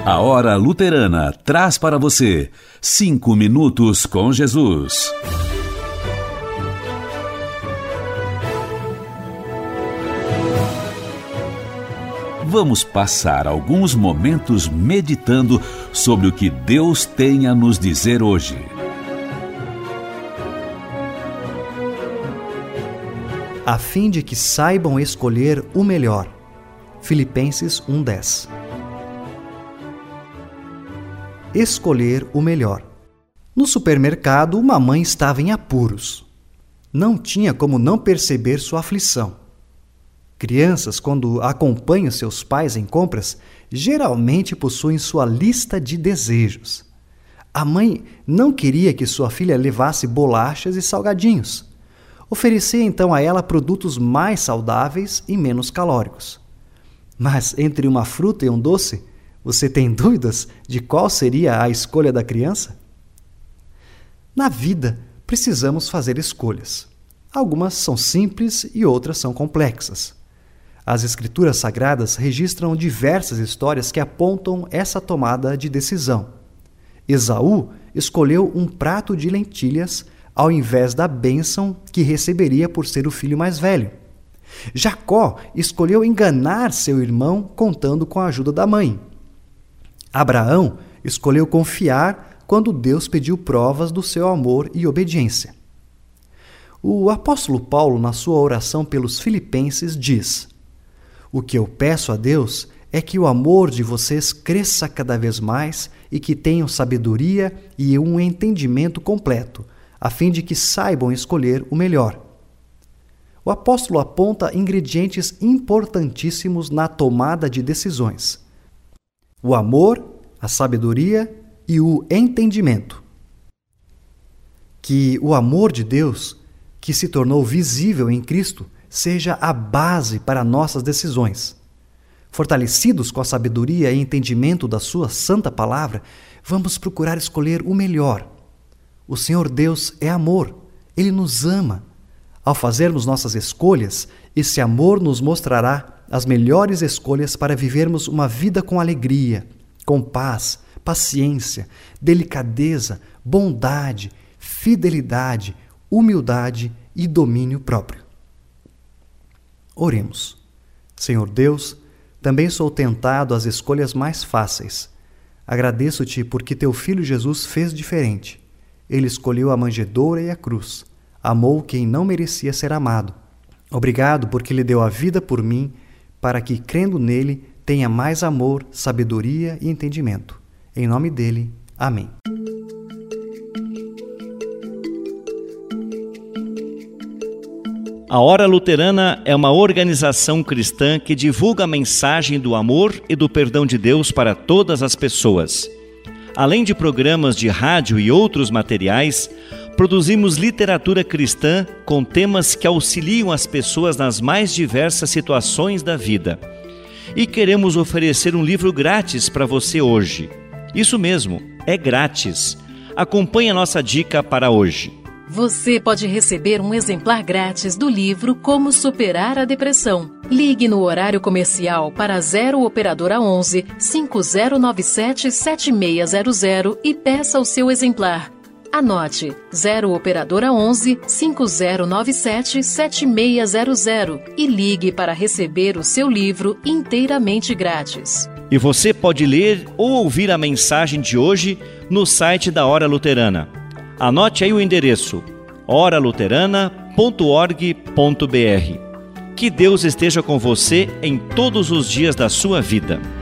A Hora Luterana traz para você 5 minutos com Jesus. Vamos passar alguns momentos meditando sobre o que Deus tem a nos dizer hoje. A fim de que saibam escolher o melhor. Filipenses 1:10. Escolher o melhor. No supermercado, uma mãe estava em apuros. Não tinha como não perceber sua aflição. Crianças, quando acompanham seus pais em compras, geralmente possuem sua lista de desejos. A mãe não queria que sua filha levasse bolachas e salgadinhos. Oferecia então a ela produtos mais saudáveis e menos calóricos. Mas entre uma fruta e um doce, você tem dúvidas de qual seria a escolha da criança? Na vida, precisamos fazer escolhas. Algumas são simples e outras são complexas. As Escrituras Sagradas registram diversas histórias que apontam essa tomada de decisão. Esaú escolheu um prato de lentilhas ao invés da bênção que receberia por ser o filho mais velho. Jacó escolheu enganar seu irmão contando com a ajuda da mãe. Abraão escolheu confiar quando Deus pediu provas do seu amor e obediência. O apóstolo Paulo, na sua oração pelos Filipenses, diz: "O que eu peço a Deus é que o amor de vocês cresça cada vez mais e que tenham sabedoria e um entendimento completo, a fim de que saibam escolher o melhor." O apóstolo aponta ingredientes importantíssimos na tomada de decisões: o amor, a sabedoria e o entendimento. Que o amor de Deus, que se tornou visível em Cristo, seja a base para nossas decisões. Fortalecidos com a sabedoria e entendimento da sua santa palavra, vamos procurar escolher o melhor. O Senhor Deus é amor, Ele nos ama. Ao fazermos nossas escolhas, esse amor nos mostrará as melhores escolhas para vivermos uma vida com alegria, com paz, paciência, delicadeza, bondade, fidelidade, humildade e domínio próprio. Oremos. Senhor Deus, também sou tentado às escolhas mais fáceis. Agradeço-te porque teu Filho Jesus fez diferente. Ele escolheu a manjedoura e a cruz. Amou quem não merecia ser amado. Obrigado porque Ele deu a vida por mim, para que, crendo nele, tenha mais amor, sabedoria e entendimento. Em nome dele, amém. A Hora Luterana é uma organização cristã que divulga a mensagem do amor e do perdão de Deus para todas as pessoas. Além de programas de rádio e outros materiais, produzimos literatura cristã com temas que auxiliam as pessoas nas mais diversas situações da vida. E queremos oferecer um livro grátis para você hoje. Isso mesmo, é grátis. Acompanhe a nossa dica para hoje. Você pode receber um exemplar grátis do livro Como Superar a Depressão. Ligue no horário comercial para 0 Operadora 11 5097 7600 e peça o seu exemplar. Anote: 0 Operadora 11 5097 7600 e ligue para receber o seu livro inteiramente grátis. E você pode ler ou ouvir a mensagem de hoje no site da Hora Luterana. Anote aí o endereço: oraluterana.org.br. Que Deus esteja com você em todos os dias da sua vida.